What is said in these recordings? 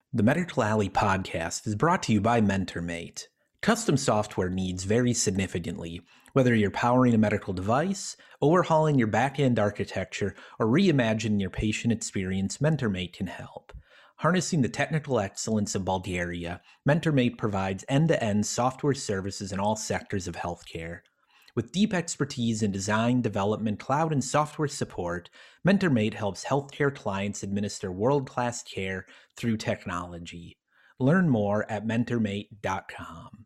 The Medical Alley podcast is brought to you by MentorMate. Custom software needs vary significantly, whether you're powering a medical device, overhauling your back-end architecture, or reimagining your patient experience. MentorMate can help. Harnessing the technical excellence of Bulgaria, MentorMate provides end-to-end software services in all sectors of healthcare. With deep expertise in design, development, cloud, and software support, MentorMate helps healthcare clients administer world-class care through technology. Learn more at mentormate.com.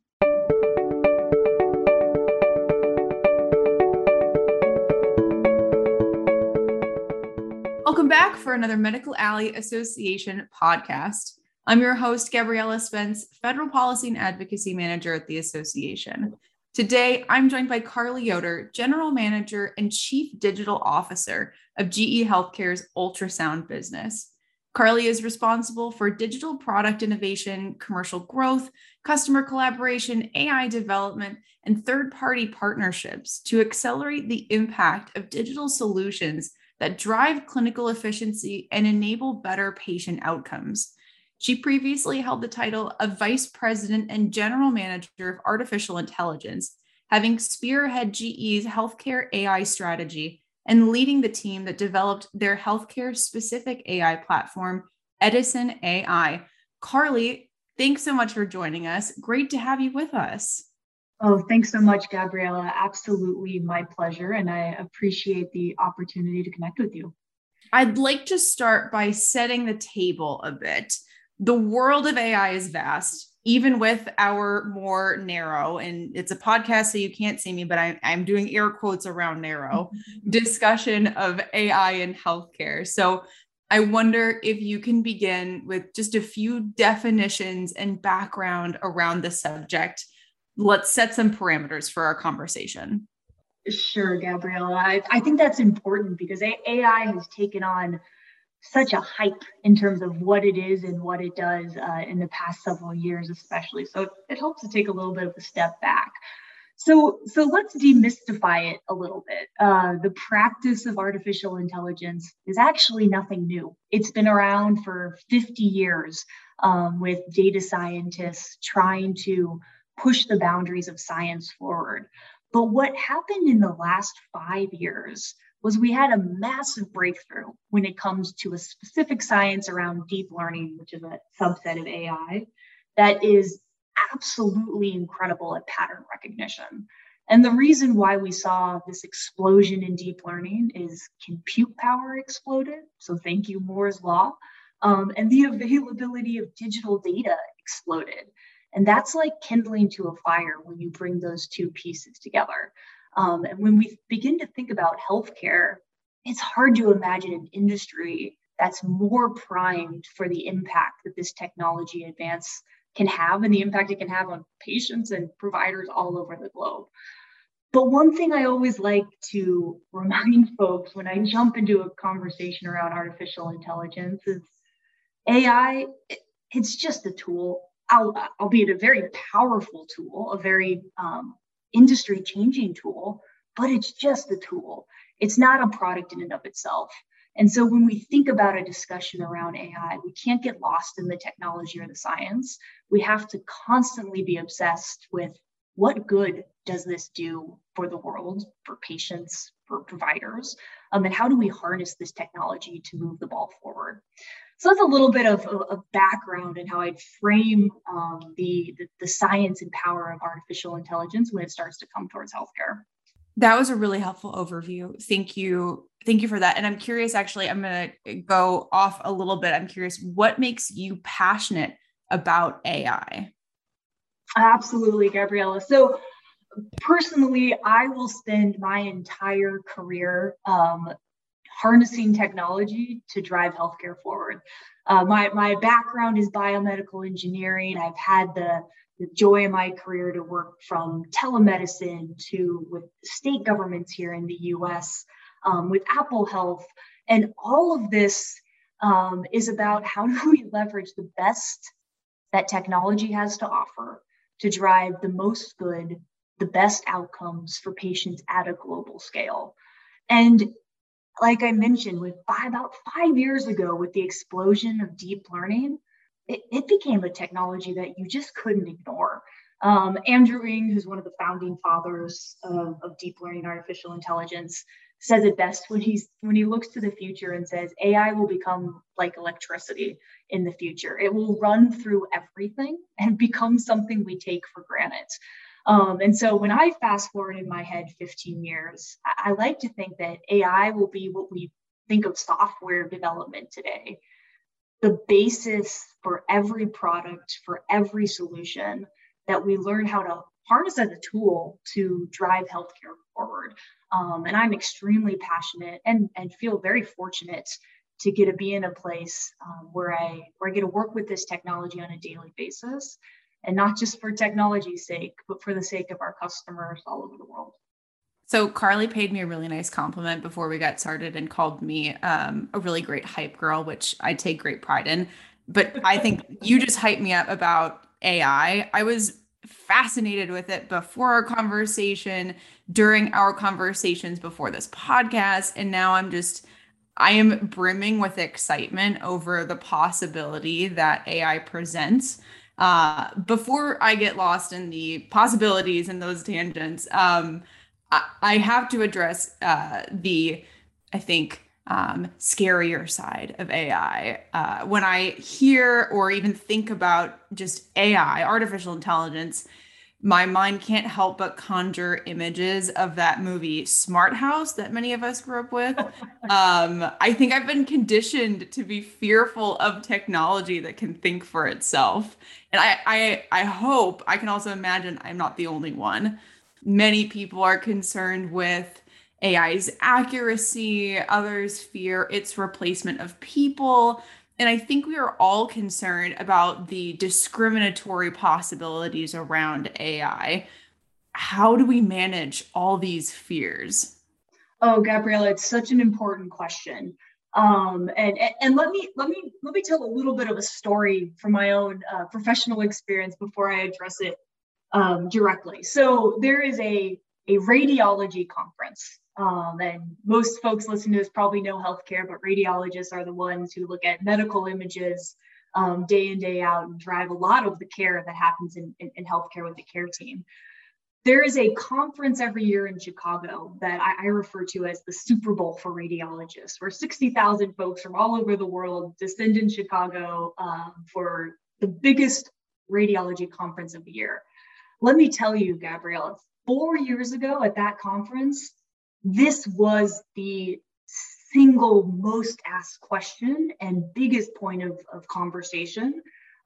Welcome back for another Medical Alley Association podcast. I'm your host, Gabriella Spence, Federal Policy and Advocacy Manager at the Association. Today, I'm joined by Carly Yoder, General Manager and Chief Digital Officer of GE Healthcare's ultrasound business. Carly is responsible for digital product innovation, commercial growth, customer collaboration, AI development, and third-party partnerships to accelerate the impact of digital solutions that drive clinical efficiency and enable better patient outcomes. She previously held the title of Vice President and General Manager of Artificial Intelligence, having spearheaded GE's healthcare AI strategy and leading the team that developed their healthcare-specific AI platform, Edison AI. Carly, thanks so much for joining us. Great to have you with us. Oh, thanks so much, Gabriella. Absolutely my pleasure. And I appreciate the opportunity to connect with you. I'd like to start by setting the table a bit. The world of AI is vast, even with our more narrow, and it's a podcast, so you can't see me, but I'm doing air quotes around narrow discussion of AI in healthcare. So I wonder if you can begin with just a few definitions and background around the subject. Let's set some parameters for our conversation. Sure, Gabriella. I think that's important because AI has taken on such a hype in terms of what it is and what it does in the past several years, especially. So it helps to take a little bit of a step back. So let's demystify it a little bit. The practice of artificial intelligence is actually nothing new. It's been around for 50 years with data scientists trying to push the boundaries of science forward. But what happened in the last 5 years was we had a massive breakthrough when it comes to a specific science around deep learning, which is a subset of AI, that is absolutely incredible at pattern recognition. And the reason why we saw this explosion in deep learning is compute power exploded. So thank you, Moore's Law. And the availability of digital data exploded. And that's like kindling to a fire when you bring those two pieces together. And when we begin to think about healthcare, it's hard to imagine an industry that's more primed for the impact that this technology advance can have and the impact it can have on patients and providers all over the globe. But one thing I always like to remind folks when I jump into a conversation around artificial intelligence is AI, it's just a tool, albeit a very powerful tool, a very industry-changing tool, but it's just a tool. It's not a product in and of itself. And so when we think about a discussion around AI, we can't get lost in the technology or the science. We have to constantly be obsessed with what good does this do for the world, for patients, for providers, and how do we harness this technology to move the ball forward? So that's a little bit of a background and how I'd frame the science and power of artificial intelligence when it starts to come towards healthcare. That was a really helpful overview. Thank you. Thank you for that. And I'm curious, actually, I'm going to go off a little bit. I'm curious, what makes you passionate about AI? Absolutely, Gabriella. So personally, I will spend my entire career harnessing technology to drive healthcare forward. My background is biomedical engineering. I've had the joy of my career to work from telemedicine to with state governments here in the US, with Apple Health. And all of this is about how do we leverage the best that technology has to offer to drive the most good, the best outcomes for patients at a global scale. And like I mentioned, about 5 years ago, with the explosion of deep learning, it became a technology that you just couldn't ignore. Andrew Ng, who's one of the founding fathers of deep learning artificial intelligence, says it best when he looks to the future and says AI will become like electricity in the future. It will run through everything and become something we take for granted. And so when I fast forward in my head 15 years, I like to think that AI will be what we think of software development today, the basis for every product, for every solution that we learn how to harness as a tool to drive healthcare forward. And I'm extremely passionate and feel very fortunate to get to be in a place where I get to work with this technology on a daily basis, and not just for technology's sake, but for the sake of our customers all over the world. So Carly paid me a really nice compliment before we got started and called me a really great hype girl, which I take great pride in. But I think you just hyped me up about AI. I was fascinated with it before our conversation, during our conversations before this podcast, and now I am brimming with excitement over the possibility that AI presents. Before I get lost in the possibilities and those tangents, I have to address I think, scarier side of AI. When I hear or even think about just AI, artificial intelligence, my mind can't help but conjure images of that movie Smart House that many of us grew up with. I think I've been conditioned to be fearful of technology that can think for itself. And I hope, I can also imagine I'm not the only one. Many people are concerned with AI's accuracy, others fear its replacement of people. And I think we are all concerned about the discriminatory possibilities around AI. How do we manage all these fears? Oh, Gabriella, it's such an important question. And let me tell a little bit of a story from my own professional experience before I address it directly. So there is a radiology conference. And most folks listening to this probably know healthcare, but radiologists are the ones who look at medical images day in, day out, and drive a lot of the care that happens in healthcare with the care team. There is a conference every year in Chicago that I refer to as the Super Bowl for radiologists, where 60,000 folks from all over the world descend in Chicago for the biggest radiology conference of the year. Let me tell you, Gabriella, 4 years ago at that conference, this was the single most asked question and biggest point of conversation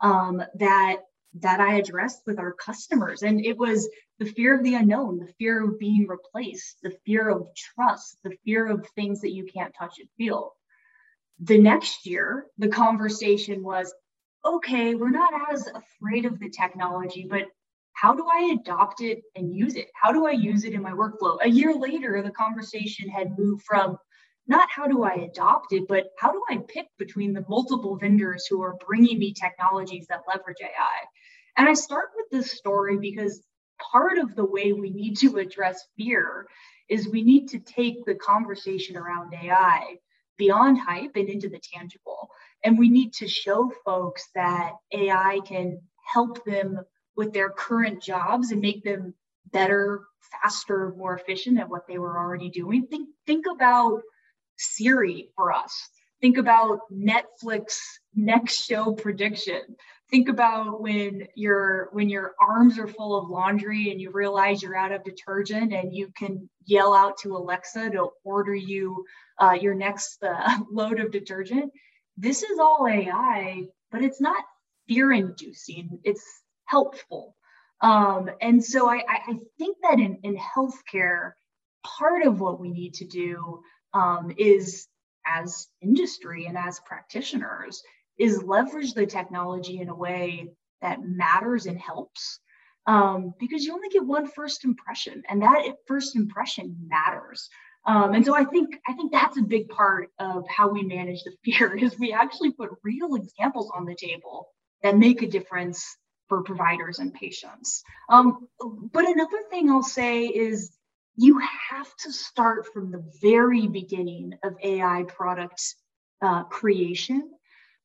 that I addressed with our customers. And it was the fear of the unknown, the fear of being replaced, the fear of trust, the fear of things that you can't touch and feel. The next year, the conversation was, okay, we're not as afraid of the technology, but how do I adopt it and use it? How do I use it in my workflow? A year later, the conversation had moved from not how do I adopt it, but how do I pick between the multiple vendors who are bringing me technologies that leverage AI? And I start with this story because part of the way we need to address fear is we need to take the conversation around AI beyond hype and into the tangible. And we need to show folks that AI can help them with their current jobs and make them better, faster, more efficient at what they were already doing. Think about Siri for us. Think about Netflix next show prediction. Think about when your arms are full of laundry and you realize you're out of detergent and you can yell out to Alexa to order you your next load of detergent. This is all AI, but it's not fear-inducing. It's helpful. And so I think that in healthcare, part of what we need to do is, as industry and as practitioners, is leverage the technology in a way that matters and helps, because you only get one first impression, and that first impression matters. And so I think that's a big part of how we manage the fear is we actually put real examples on the table that make a difference for providers and patients. But another thing I'll say is you have to start from the very beginning of AI product creation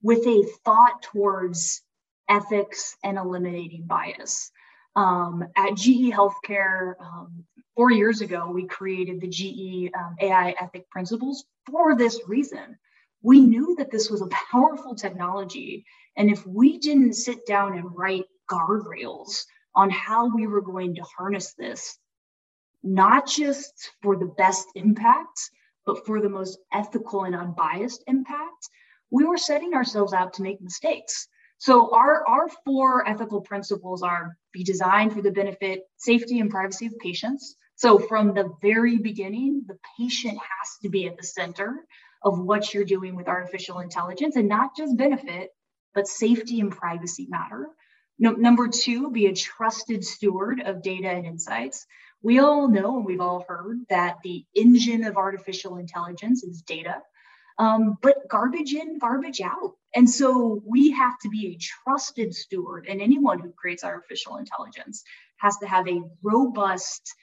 with a thought towards ethics and eliminating bias. At GE Healthcare, 4 years ago, we created the GE AI ethic principles for this reason. We knew that this was a powerful technology. And if we didn't sit down and write guardrails on how we were going to harness this, not just for the best impact, but for the most ethical and unbiased impact, we were setting ourselves out to make mistakes. So our 4 ethical principles are: be designed for the benefit, safety, and privacy of patients. So from the very beginning, the patient has to be at the center of what you're doing with artificial intelligence, and not just benefit, but safety and privacy matter. Number 2, be a trusted steward of data and insights. We all know, and we've all heard, that the engine of artificial intelligence is data, but garbage in, garbage out. And so we have to be a trusted steward, and anyone who creates artificial intelligence has to have a robust,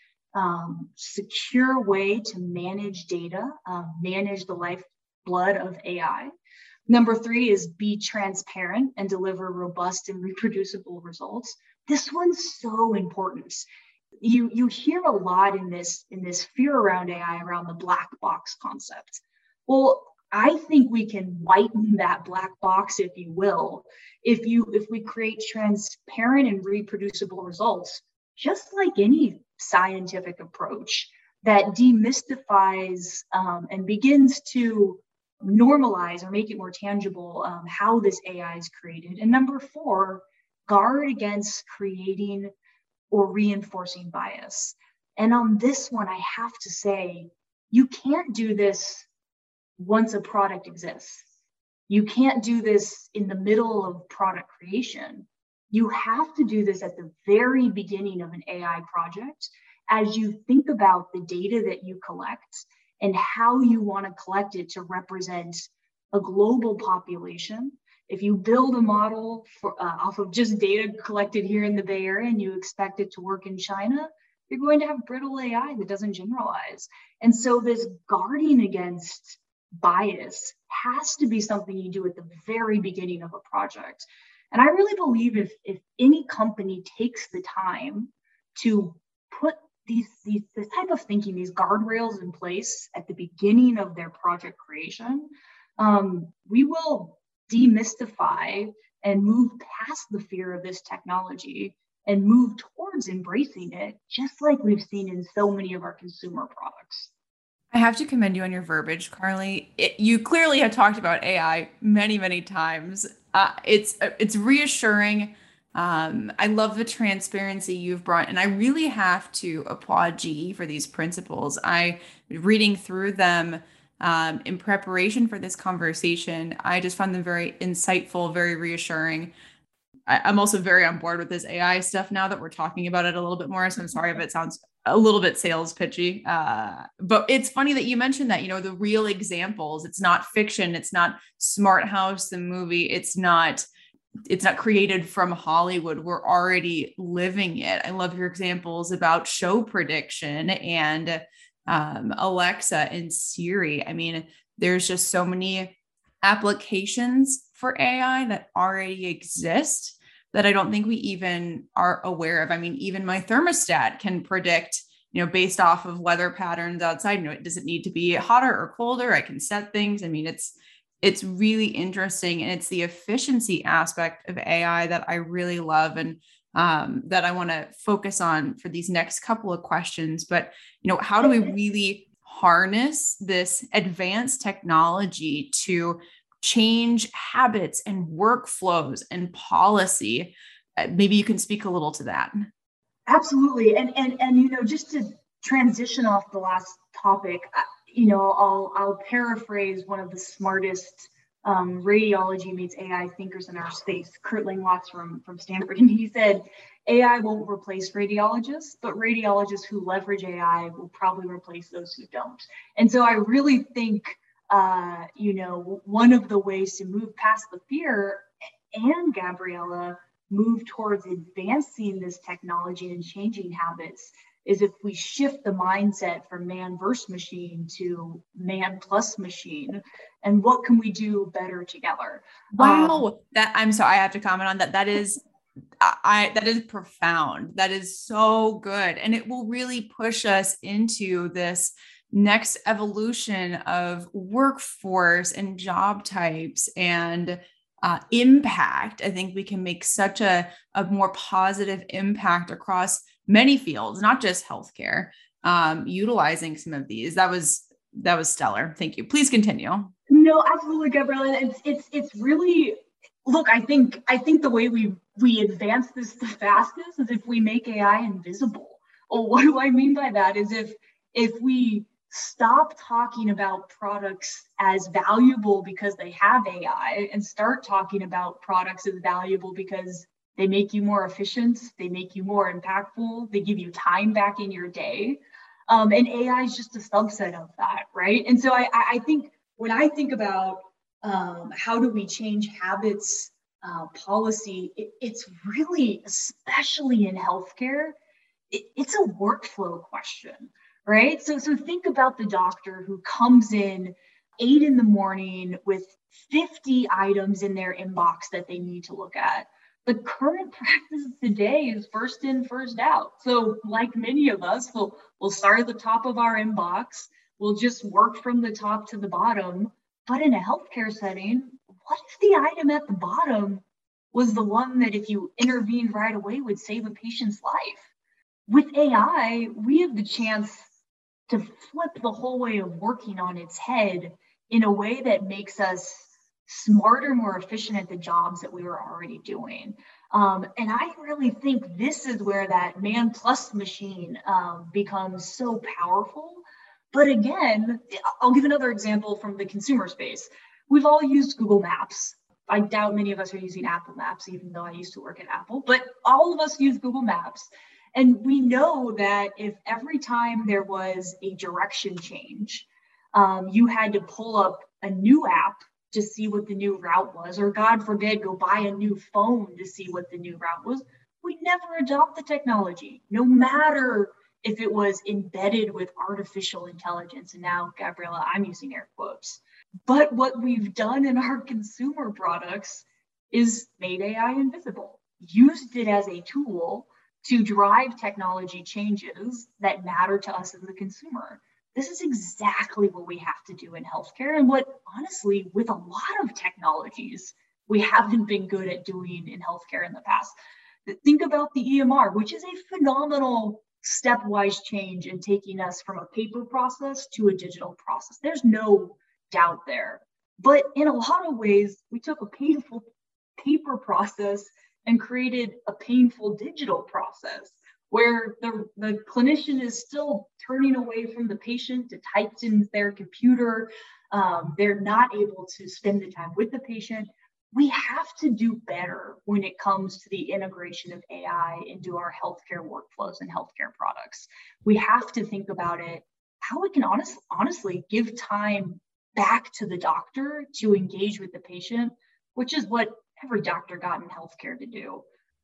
secure way to manage data, manage the lifeblood of AI. Number 3 is be transparent and deliver robust and reproducible results. This one's so important. You hear a lot in this fear around AI, around the black box concept. Well, I think we can whiten that black box, if you will, if we create transparent and reproducible results, just like any scientific approach that demystifies and begins to normalize or make it more tangible how this AI is created. And number 4, guard against creating or reinforcing bias. And on this one, I have to say, you can't do this once a product exists. You can't do this in the middle of product creation. You have to do this at the very beginning of an AI project, as you think about the data that you collect and how you want to collect it to represent a global population. If you build a model off of just data collected here in the Bay Area and you expect it to work in China, you're going to have brittle AI that doesn't generalize. And so this guarding against bias has to be something you do at the very beginning of a project. And I really believe if any company takes the time to put this type of thinking, these guardrails in place at the beginning of their project creation, we will demystify and move past the fear of this technology and move towards embracing it, just like we've seen in so many of our consumer products. I have to commend you on your verbiage, Carly. You clearly have talked about AI many, many times. It's reassuring. I love the transparency you've brought, and I really have to applaud GE for these principles. Reading through them in preparation for this conversation, I just found them very insightful, very reassuring. I'm also very on board with this AI stuff now that we're talking about it a little bit more. So I'm sorry if it sounds a little bit sales pitchy. But it's funny that you mentioned that, the real examples. It's not fiction. It's not Smart House, the movie. It's not created from Hollywood. We're already living it. I love your examples about show prediction and Alexa and Siri. I mean, there's just so many applications for AI that already exist that I don't think we even are aware of. I mean, even my thermostat can predict, based off of weather patterns outside, does it need to be hotter or colder? I can set things. I mean, it's really interesting. And it's the efficiency aspect of AI that I really love and that I want to focus on for these next couple of questions. But, how do we really harness this advanced technology to change habits and workflows and policy? Maybe you can speak a little to that. Absolutely. And just to transition off the last topic, I'll paraphrase one of the smartest radiology meets AI thinkers in our space, Kurt Langlois from Stanford. And he said, AI won't replace radiologists, but radiologists who leverage AI will probably replace those who don't. And so I really think, one of the ways to move past the fear and, Gabriella, move towards advancing this technology and changing habits is if we shift the mindset from man versus machine to man plus machine, and what can we do better together? Wow. I'm sorry, I have to comment on that. That is profound. That is so good. And it will really push us into this next evolution of workforce and job types and impact. I think we can make such a more positive impact across many fields, not just healthcare, utilizing some of these. That was stellar. Thank you. Please continue. No, absolutely, Gabriella. It's really, look, I think the way we advance this the fastest is if we make AI invisible. Well, what do I mean by that is if we stop talking about products as valuable because they have AI and start talking about products as valuable because they make you more efficient, they make you more impactful, they give you time back in your day. And AI is just a subset of that, right? And so I think when I think about how do we change habits, policy, it's really, especially in healthcare, it's a workflow question, right? So think about the doctor who comes in 8 a.m. with 50 items in their inbox that they need to look at. The current practice today is first in, first out. So like many of us, we'll start at the top of our inbox. We'll just work from the top to the bottom. But in a healthcare setting, what if the item at the bottom was the one that if you intervened right away would save a patient's life? With AI, we have the chance to flip the whole way of working on its head in a way that makes us smarter, more efficient at the jobs that we were already doing. And I really think this is where that man plus machine becomes so powerful. But again, I'll give another example from the consumer space. We've all used Google Maps. I doubt many of us are using Apple Maps, even though I used to work at Apple, but all of us use Google Maps. And we know that if every time there was a direction change, you had to pull up a new app to see what the new route was, or God forbid, go buy a new phone to see what the new route was, we never adopt the technology, no matter if it was embedded with artificial intelligence. And now, Gabriella, I'm using air quotes. But what we've done in our consumer products is made AI invisible, used it as a tool to drive technology changes that matter to us as the consumer. This is exactly what we have to do in healthcare, and what, honestly, with a lot of technologies, we haven't been good at doing in healthcare in the past. Think about the EMR, which is a phenomenal stepwise change in taking us from a paper process to a digital process. There's no doubt there. But in a lot of ways, we took a painful paper process and created a painful digital process where the clinician is still turning away from the patient to type in their computer. They're not able to spend the time with the patient. We have to do better when it comes to the integration of AI into our healthcare workflows and healthcare products. We have to think about it, how we can honestly give time back to the doctor to engage with the patient, which is what every doctor got in healthcare to do.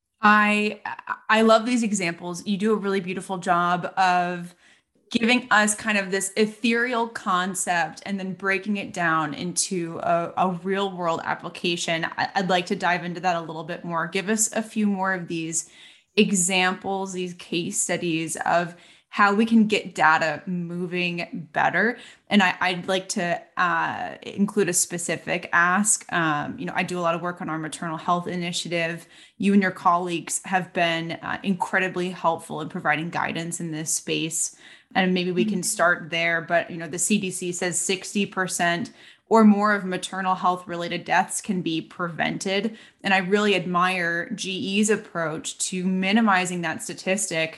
I love these examples. You do a really beautiful job of giving us kind of this ethereal concept and then breaking it down into a real world application. I'd like to dive into that a little bit more. Give us a few more of these examples, these case studies of how we can get data moving better. And I'd like to include a specific ask. I do a lot of work on our maternal health initiative. You and your colleagues have been incredibly helpful in providing guidance in this space. And maybe we can start there. But, the CDC says 60% or more of maternal health related deaths can be prevented. And I really admire GE's approach to minimizing that statistic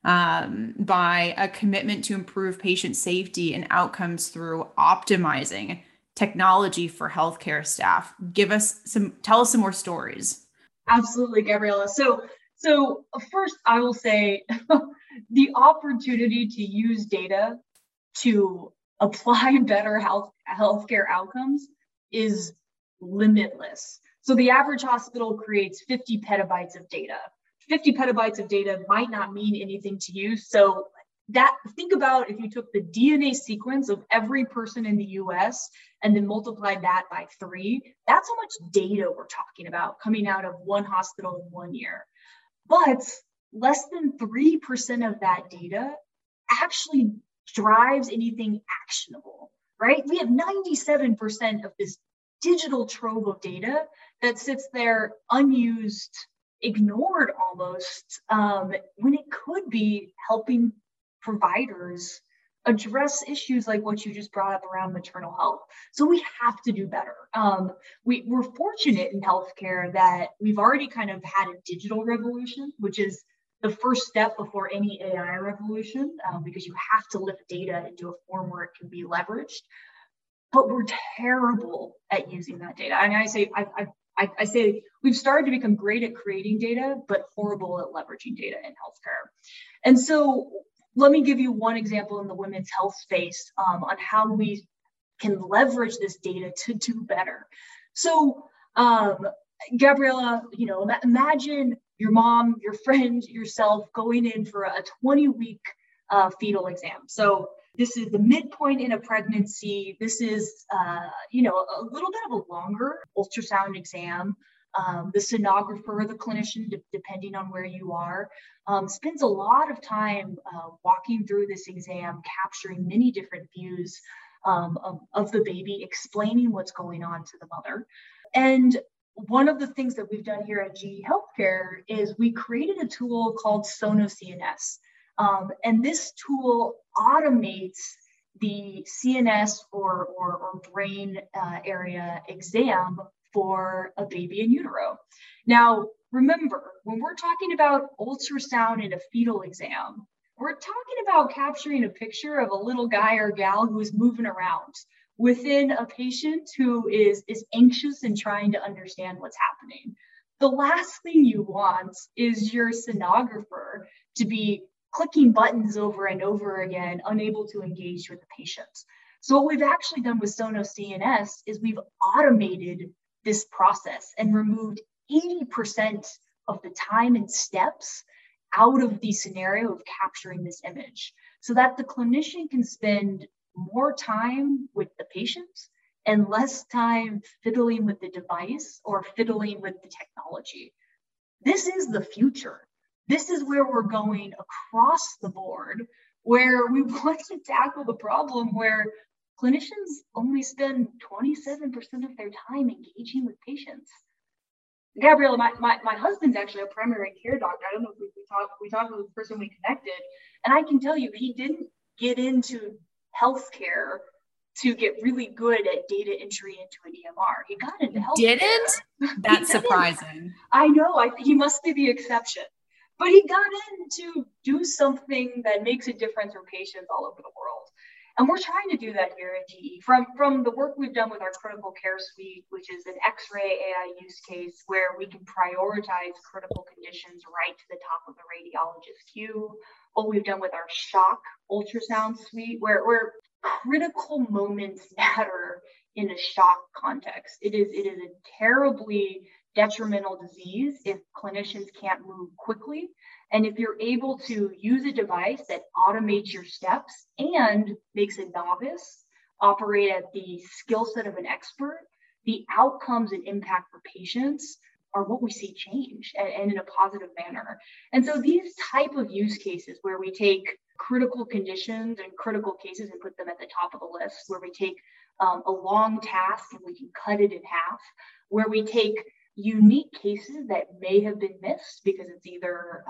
by a commitment to improve patient safety and outcomes through optimizing technology for healthcare staff. Tell us some more stories. Absolutely, Gabriella. So first, I will say the opportunity to use data to apply better healthcare outcomes is limitless. So the average hospital creates 50 petabytes of data 50 petabytes of data might not mean anything to you. So think about if you took the DNA sequence of every person in the US and then multiplied that by 3, that's how much data we're talking about coming out of one hospital in 1 year. But less than 3% of that data actually drives anything actionable, right? We have 97% of this digital trove of data that sits there unused, ignored almost, when it could be helping providers address issues like what you just brought up around maternal health. So we have to do better. We're fortunate in healthcare that we've already kind of had a digital revolution, which is the first step before any AI revolution, because you have to lift data into a form where it can be leveraged. But we're terrible at using that data. And I say we've started to become great at creating data, but horrible at leveraging data in healthcare. And so let me give you one example in the women's health space on how we can leverage this data to do better. So, Gabriella, imagine your mom, your friend, yourself going in for a 20-week fetal exam. So this is the midpoint in a pregnancy. This is, a little bit of a longer ultrasound exam. The sonographer, the clinician, depending on where you are, spends a lot of time walking through this exam, capturing many different views of the baby, explaining what's going on to the mother. And one of the things that we've done here at GE Healthcare is we created a tool called SonoCNS. And this tool automates the CNS or brain area exam for a baby in utero. Now, remember, when we're talking about ultrasound in a fetal exam, we're talking about capturing a picture of a little guy or gal who is moving around within a patient who is anxious and trying to understand what's happening. The last thing you want is your sonographer to be clicking buttons over and over again, unable to engage with the patient. So what we've actually done with SonoCNS is we've automated this process and removed 80% of the time and steps out of the scenario of capturing this image so that the clinician can spend more time with the patient and less time fiddling with the device or fiddling with the technology. This is the future. This is where we're going across the board, where we want to tackle the problem where clinicians only spend 27% of their time engaging with patients. Gabriella, my husband's actually a primary care doctor. I don't know if we talked with the person we connected, and I can tell you he didn't get into healthcare to get really good at data entry into an EMR. He got into healthcare. Didn't? That's surprising. I know. He must be the exception. But he got in to do something that makes a difference for patients all over the world. And we're trying to do that here at GE from the work we've done with our critical care suite, which is an X-ray AI use case where we can prioritize critical conditions right to the top of the radiologist queue. What we've done with our shock ultrasound suite, where critical moments matter in a shock context. It is a terribly detrimental disease if clinicians can't move quickly. And if you're able to use a device that automates your steps and makes a novice operate at the skill set of an expert, the outcomes and impact for patients are what we see change and in a positive manner. And so these type of use cases where we take critical conditions and critical cases and put them at the top of the list, where we take a long task and we can cut it in half, where we take unique cases that may have been missed because it's either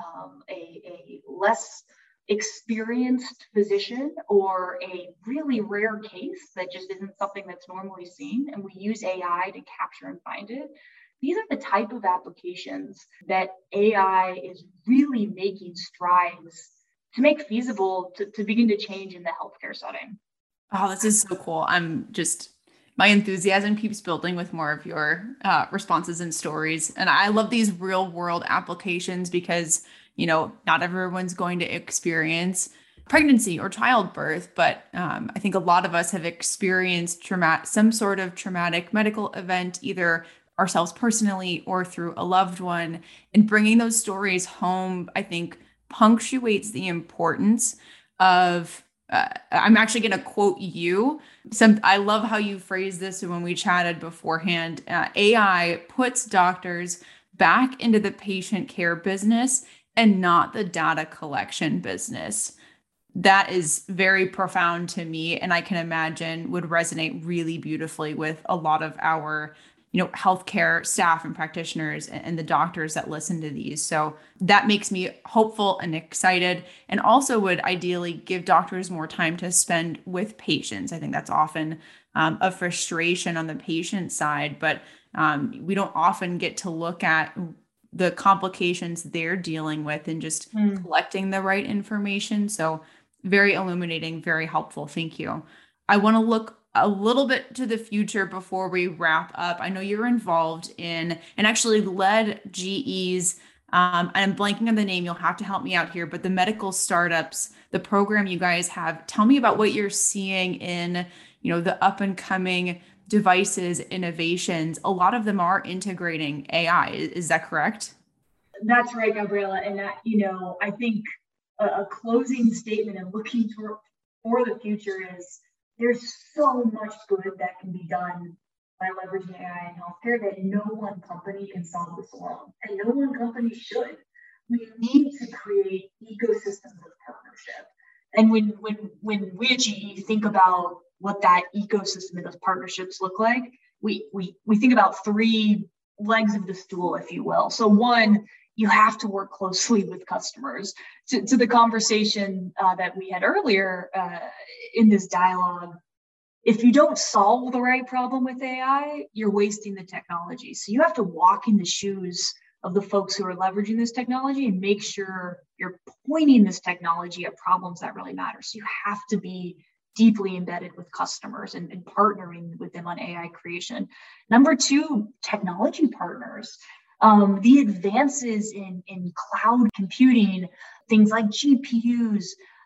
a less experienced physician or a really rare case that just isn't something that's normally seen, and we use AI to capture and find it. These are the type of applications that AI is really making strides to make feasible to begin to change in the healthcare setting. Oh, this is so cool. My enthusiasm keeps building with more of your responses and stories. And I love these real world applications because, not everyone's going to experience pregnancy or childbirth, but I think a lot of us have experienced some sort of traumatic medical event, either ourselves personally or through a loved one. And bringing those stories home, I think, punctuates the importance of. I'm actually going to quote you. I love how you phrased this when we chatted beforehand. AI puts doctors back into the patient care business and not the data collection business. That is very profound to me, and I can imagine would resonate really beautifully with a lot of our healthcare staff and practitioners and the doctors that listen to these. So that makes me hopeful and excited, and also would ideally give doctors more time to spend with patients. I think that's often a frustration on the patient side, but we don't often get to look at the complications they're dealing with and just collecting the right information. So very illuminating, very helpful. Thank you. I want to look a little bit to the future before we wrap up. I know you're involved in and actually led GE's, I'm blanking on the name, you'll have to help me out here, but the medical startups, the program you guys have, tell me about what you're seeing in, the up and coming devices, innovations. A lot of them are integrating AI. Is that correct? That's right, Gabriella. And that, I think a closing statement and looking for the future is there's so much good that can be done by leveraging AI in healthcare that no one company can solve this alone, and no one company should. We need to create ecosystems of partnership. And when we at GE think about what that ecosystem of partnerships look like, we think about three legs of the stool, if you will. So one, you have to work closely with customers. To the conversation that we had earlier in this dialogue, if you don't solve the right problem with AI, you're wasting the technology. So you have to walk in the shoes of the folks who are leveraging this technology and make sure you're pointing this technology at problems that really matter. So you have to be deeply embedded with customers and partnering with them on AI creation. Number two, technology partners. The advances in cloud computing, things like GPUs,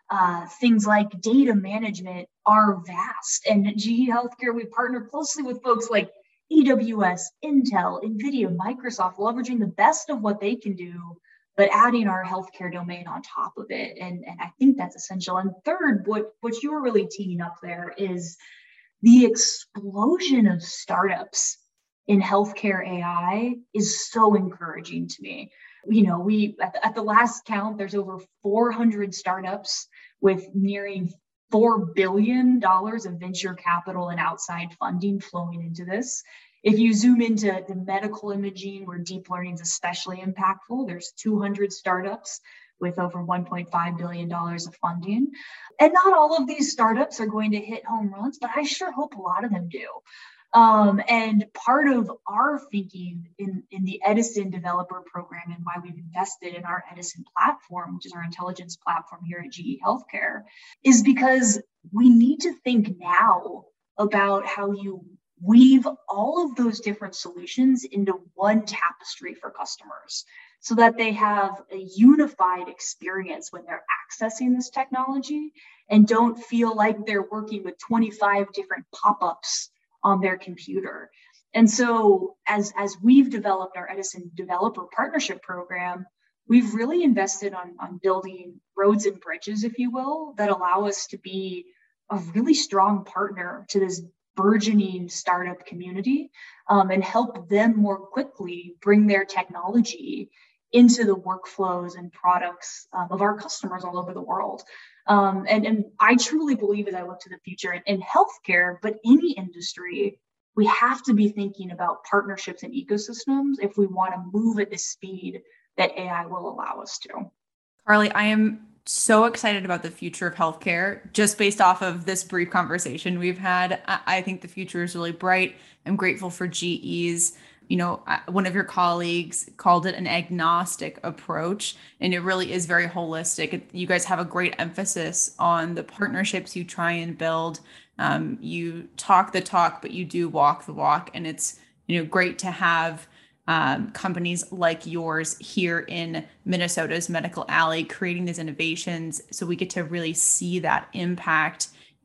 things like data management are vast. And at GE Healthcare, we partner closely with folks like AWS, Intel, NVIDIA, Microsoft, leveraging the best of what they can do, but adding our healthcare domain on top of it. And I think that's essential. And third, what you were really teeing up there is the explosion of startups in healthcare AI is so encouraging to me. We at the last count, there's over 400 startups with nearing $4 billion of venture capital and outside funding flowing into this. If you zoom into the medical imaging, where deep learning is especially impactful, there's 200 startups with over $1.5 billion of funding. And not all of these startups are going to hit home runs, but I sure hope a lot of them do. And part of our thinking in the Edison Developer Program and why we've invested in our Edison platform, which is our intelligence platform here at GE Healthcare, is because we need to think now about how you weave all of those different solutions into one tapestry for customers so that they have a unified experience when they're accessing this technology and don't feel like they're working with 25 different pop-ups on their computer. And so as we've developed our Edison Developer Partnership Program, we've really invested on building roads and bridges, if you will, that allow us to be a really strong partner to this burgeoning startup community and help them more quickly bring their technology into the workflows and products of our customers all over the world. And I truly believe, as I look to the future in healthcare, but any industry, we have to be thinking about partnerships and ecosystems if we want to move at the speed that AI will allow us to. Carly, I am so excited about the future of healthcare just based off of this brief conversation we've had. I think the future is really bright. I'm grateful for GE's. One of your colleagues called it an agnostic approach, and it really is very holistic. You guys have a great emphasis on the partnerships you try and build. You talk the talk, but you do walk the walk. And it's, great to have companies like yours here in Minnesota's Medical Alley creating these innovations so we get to really see that impact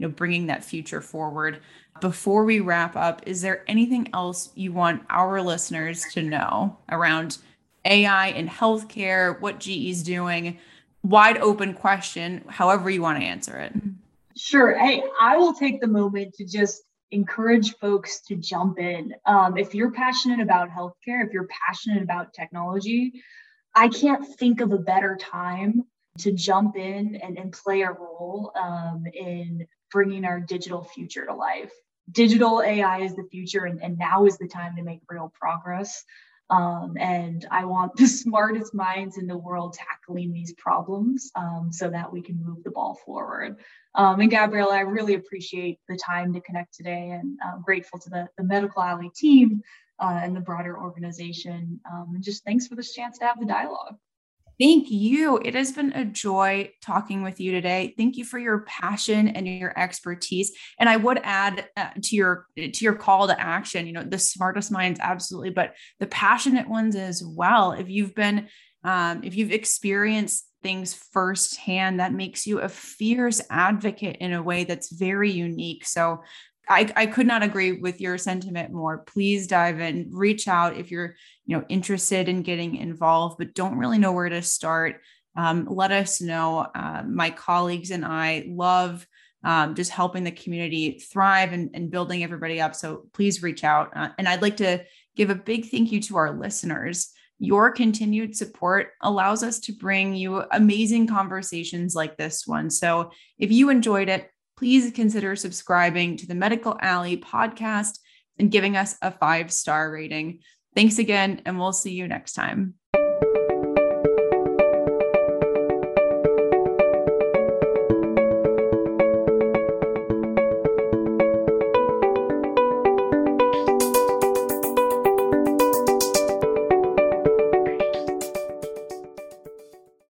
bringing that future forward. Before we wrap up, is there anything else you want our listeners to know around AI in healthcare, what GE's doing? Wide open question, however you want to answer it. Sure. Hey, I will take the moment to just encourage folks to jump in. If you're passionate about healthcare, if you're passionate about technology, I can't think of a better time to jump in and play a role in bringing our digital future to life. Digital AI is the future, and now is the time to make real progress. And I want the smartest minds in the world tackling these problems so that we can move the ball forward. And Gabriella, I really appreciate the time to connect today, and I'm grateful to the Medical Alley team and the broader organization. And just thanks for this chance to have the dialogue. Thank you. It has been a joy talking with you today. Thank you for your passion and your expertise. And I would add to your call to action, the smartest minds, absolutely, but the passionate ones as well. If you've experienced things firsthand, that makes you a fierce advocate in a way that's very unique. So I could not agree with your sentiment more. Please dive in, reach out if you're, interested in getting involved, but don't really know where to start. Let us know. My colleagues and I love just helping the community thrive and building everybody up. So please reach out. And I'd like to give a big thank you to our listeners. Your continued support allows us to bring you amazing conversations like this one. So if you enjoyed it, please consider subscribing to the Medical Alley podcast and giving us a 5-star rating. Thanks again, and we'll see you next time.